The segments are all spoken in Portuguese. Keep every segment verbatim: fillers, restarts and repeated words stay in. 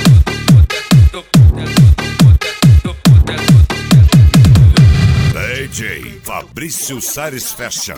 D J Fabrício Sares Fashion.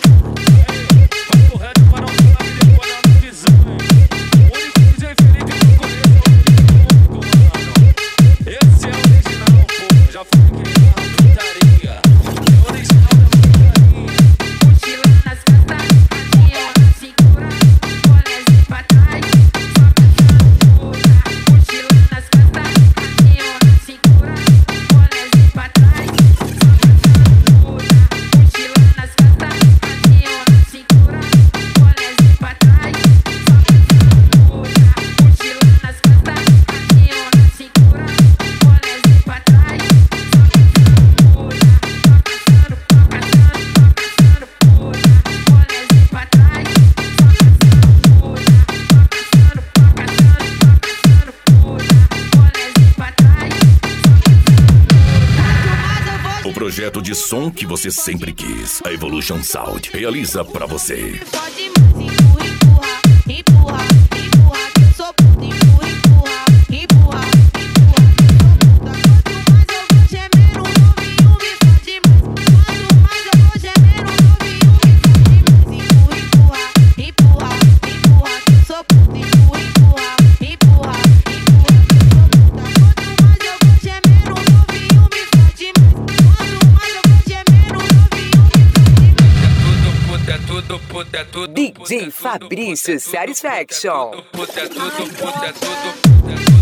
Projeto de som que você sempre quis. A Evolution Sound realiza pra você. Pode mais, empurra, empurra, empurra, empurra, que eu sou puta, empurra, empurra, empurra, empurra, que eu sou puta. Quanto mais eu vou gemer, o novinho me fode mais. Quanto mais eu vou gemer, o novinho me fode mais. Empurra, empurra, empurra, empurra, que eu sou puta, empurra, empurra, empurra, empurra, que eu sou puta. Quanto mais eu vou gemer, o novinho me fode mais. É tudo puta, é tudo D J Fabrício Satisfaction. puta, é tudo puta, é tudo puta, é tudo puta.